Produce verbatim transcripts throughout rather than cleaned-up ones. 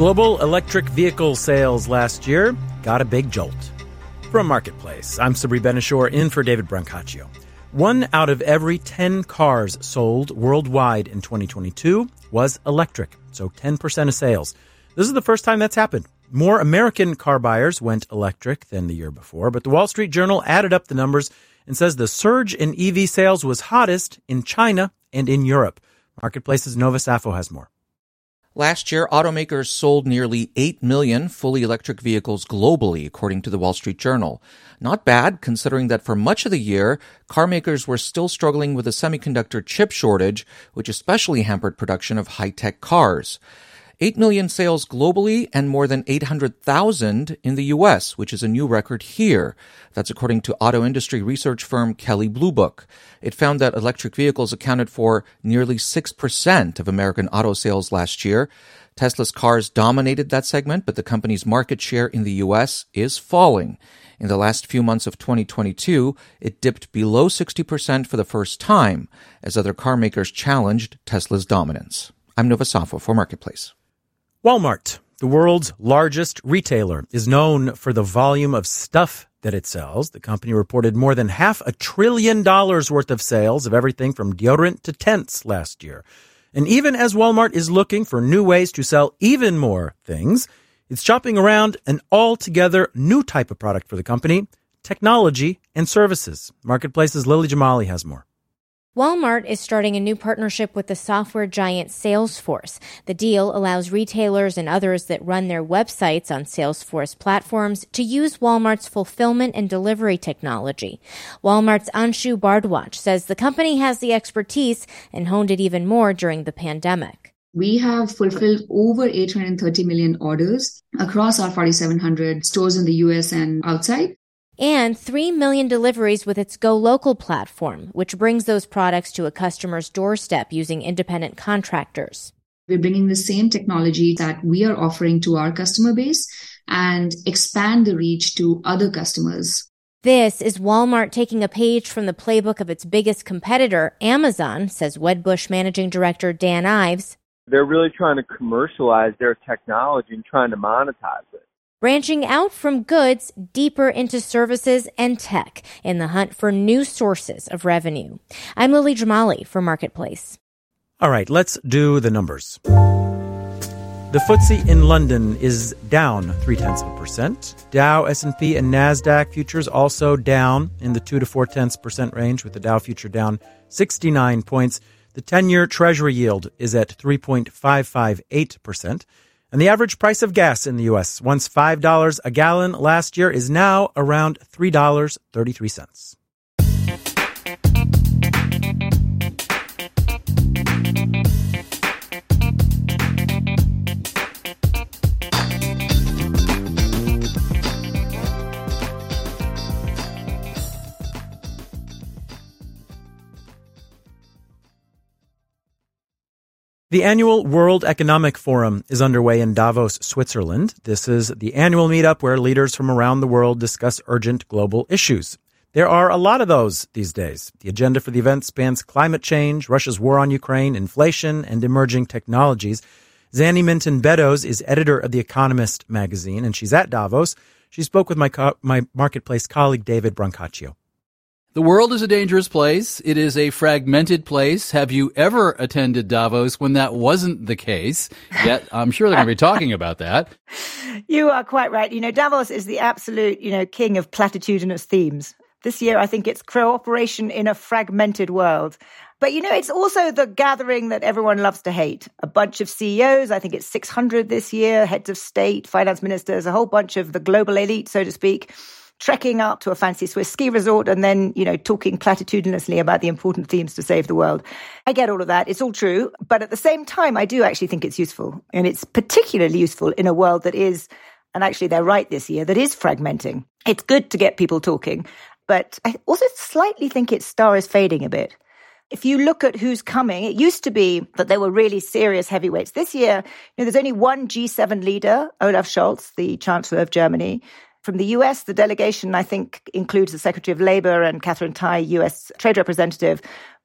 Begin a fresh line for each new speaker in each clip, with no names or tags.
Global electric vehicle sales last year got a big jolt. From Marketplace, I'm Sabri Benishore in for David Brancaccio. One out of every ten cars sold worldwide in twenty twenty-two was electric, so ten percent of sales. This is the first time that's happened. More American car buyers went electric than the year before, but the Wall Street Journal added up the numbers and says the surge in E V sales was hottest in China and in Europe. Marketplace's Nova Safo has more.
Last year, automakers sold nearly eight million fully electric vehicles globally, according to the Wall Street Journal. Not bad, considering that for much of the year, car makers were still struggling with a semiconductor chip shortage, which especially hampered production of high-tech cars. eight million sales globally and more than eight hundred thousand in the U S, which is a new record here. That's according to auto industry research firm Kelley Blue Book. It found that electric vehicles accounted for nearly six percent of American auto sales last year. Tesla's cars dominated that segment, but the company's market share in the U S is falling. In the last few months of twenty twenty-two, it dipped below sixty percent for the first time, as other car makers challenged Tesla's dominance. I'm Nova Safo for Marketplace.
Walmart, the world's largest retailer, is known for the volume of stuff that it sells. The company reported more than half a trillion dollars worth of sales of everything from deodorant to tents last year. And even as Walmart is looking for new ways to sell even more things, it's shopping around an altogether new type of product for the company, technology and services. Marketplace's Lily Jamali has more.
Walmart is starting a new partnership with the software giant Salesforce. The deal allows retailers and others that run their websites on Salesforce platforms to use Walmart's fulfillment and delivery technology. Walmart's Anshu Bardwaj says the company has the expertise and honed it even more during the pandemic.
We have fulfilled over eight hundred thirty million orders across our forty-seven hundred stores in the U S and outside.
And three million deliveries with its Go Local platform, which brings those products to a customer's doorstep using independent contractors.
We're bringing the same technology that we are offering to our customer base and expand the reach to other customers.
This is Walmart taking a page from the playbook of its biggest competitor, Amazon, says Wedbush Managing Director Dan Ives.
They're really trying to commercialize their technology and trying to monetize it.
Branching out from goods deeper into services and tech in the hunt for new sources of revenue. I'm Lily Jamali for Marketplace.
All right, let's do the numbers. The F T S E in London is down three-tenths of a percent. Dow, S and P, and NASDAQ futures also down in the two to four-tenths percent range, with the Dow future down sixty-nine points. The ten-year Treasury yield is at three point five five eight percent. And the average price of gas in the U S, once five dollars a gallon last year, is now around three dollars and thirty-three cents. The annual World Economic Forum is underway in Davos, Switzerland. This is the annual meetup where leaders from around the world discuss urgent global issues. There are a lot of those these days. The agenda for the event spans climate change, Russia's war on Ukraine, inflation, and emerging technologies. Zanny Minton-Beddoes is editor of The Economist magazine, and she's at Davos. She spoke with my co- my Marketplace colleague, David Brancaccio.
The world is a dangerous place. It is a fragmented place. Have you ever attended Davos when that wasn't the case? Yet I'm sure they're going to be talking about that.
You are quite right. You know, Davos is the absolute, you know, king of platitudinous themes. This year, I think it's cooperation in a fragmented world. But, you know, it's also the gathering that everyone loves to hate. A bunch of C E Os, I think it's six hundred this year, heads of state, finance ministers, a whole bunch of the global elite, so to speak, trekking out to a fancy Swiss ski resort and then, you know, talking platitudinously about the important themes to save the world. I get all of that. It's all true. But at the same time, I do actually think it's useful. And it's particularly useful in a world that is, and actually they're right this year, that is fragmenting. It's good to get people talking. But I also slightly think its star is fading a bit. If you look at who's coming, it used to be that there were really serious heavyweights. This year, you know, there's only one G seven leader, Olaf Scholz, the Chancellor of Germany. From the U S, the delegation, I think, includes the Secretary of Labor and Catherine Tai, U S Trade Representative.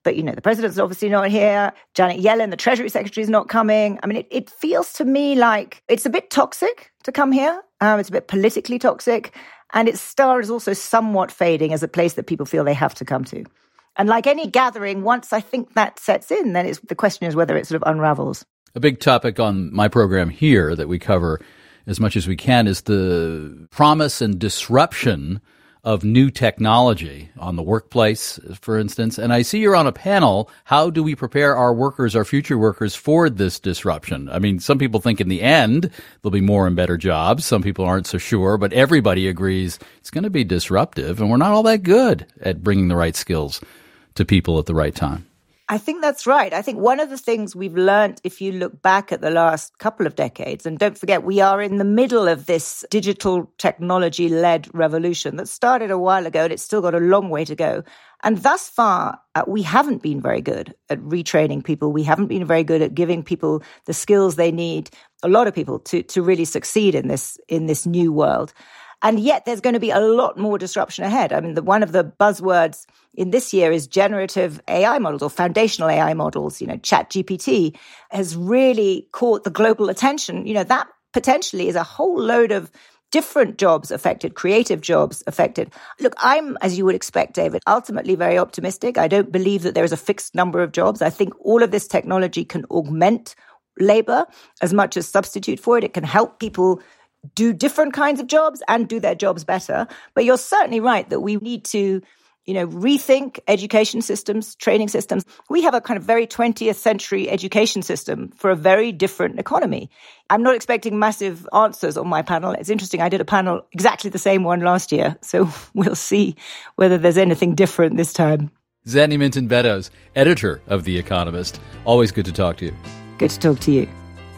But, you know, the president's obviously not here. Janet Yellen, the Treasury Secretary, is not coming. I mean, it, it feels to me like it's a bit toxic to come here. Um, it's a bit politically toxic. And its star is also somewhat fading as a place that people feel they have to come to. And like any gathering, once I think that sets in, then it's, the question is whether it sort of unravels.
A big topic on my program here that we cover as much as we can is the promise and disruption of new technology on the workplace, for instance. And I see you're on a panel. How do we prepare our workers, our future workers, for this disruption? I mean, some people think in the end there'll be more and better jobs. Some people aren't so sure, but everybody agrees it's going to be disruptive, and we're not all that good at bringing the right skills to people at the right time.
I think that's right. I think one of the things we've learned, if you look back at the last couple of decades, and don't forget, we are in the middle of this digital technology-led revolution that started a while ago, and it's still got a long way to go. And thus far, uh, we haven't been very good at retraining people. We haven't been very good at giving people the skills they need, a lot of people, to, to really succeed in this, in this new world. And yet there's going to be a lot more disruption ahead. I mean, the, one of the buzzwords in this year is generative A I models or foundational A I models. You know, ChatGPT has really caught the global attention. You know, that potentially is a whole load of different jobs affected, creative jobs affected. Look, I'm, as you would expect, David, ultimately very optimistic. I don't believe that there is a fixed number of jobs. I think all of this technology can augment labor as much as substitute for it. It can help people do different kinds of jobs and do their jobs better. But you're certainly right that we need to, you know, rethink education systems, training systems. We have a kind of very twentieth century education system for a very different economy. I'm not expecting massive answers on my panel. It's interesting. I did a panel, exactly the same one last year. So we'll see whether there's anything different this time.
Zanny Minton-Beddoes, editor of The Economist. Always good to talk to you.
Good to talk to you.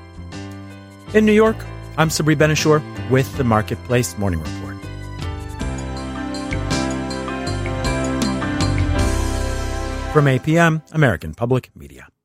In New York, I'm Sabri Ben-Achour with the Marketplace Morning Report. From A P M, American Public Media.